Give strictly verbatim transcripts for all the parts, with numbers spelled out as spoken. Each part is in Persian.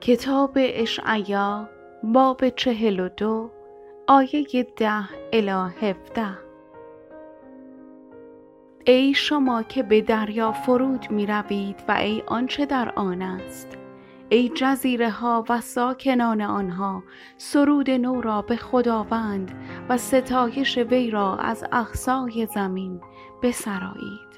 کتاب اشعیا باب چهل و دو آیه ده الی هفده. ای شما که به دریا فرود می روید و ای آنچه در آن است، ای جزیره ها و ساکنان آنها، سرود نو را به خداوند و ستایش وی را از اقصای زمین بسرایید.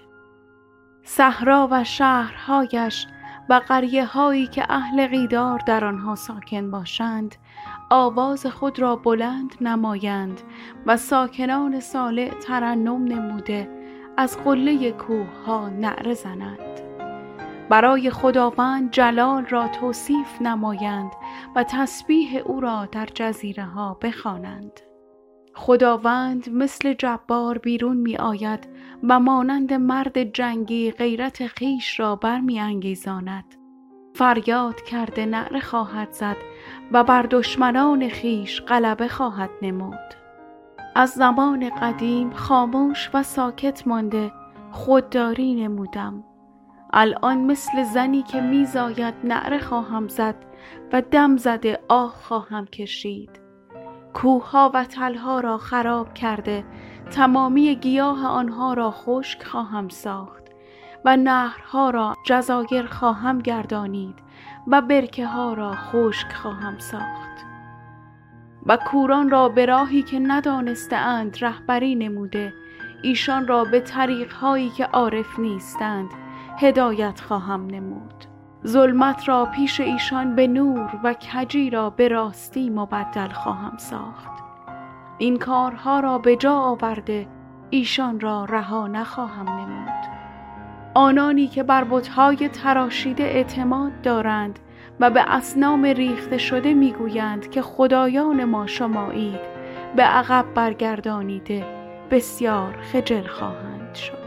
صحرا و شهرهایش و قریه هایی که اهل قیدار در آنها ساکن باشند آواز خود را بلند نمایند و ساکنان صالح ترنم نموده از قله کوه ها نعره زنند. برای خداوند جلال را توصیف نمایند و تسبیح او را در جزیره ها بخوانند. خداوند مثل جبار بیرون می آید و مانند مرد جنگی غیرت خیش را برمی انگیزاند. فریاد کرده نعره خواهد زد و بر دشمنان خیش غلبه خواهد نمود. از زمان قدیم خاموش و ساکت مانده خودداری نمودم. الان مثل زنی که می زاید نعره خواهم زد و دم زده آه خواهم کشید. کوه‌ها و تل‌ها را خراب کرده تمامی گیاه آنها را خشک خواهم ساخت و نهرها را جزایر خواهم گردانید و برکه ها را خشک خواهم ساخت و کوران را به راهی که ندانسته اند رهبری نموده ایشان را به طریق‌هایی که عارف نیستند هدایت خواهم نمود. ظلمت را پیش ایشان به نور و کجی را به راستی مبدل خواهم ساخت. این کارها را به جا آورده ایشان را رها نخواهم نمود. آنانی که بر بت‌های تراشیده اعتماد دارند و به اصنام ریخته شده میگویند که خدایان ما شمایید، به عقب برگردانیده بسیار خجل خواهند شد.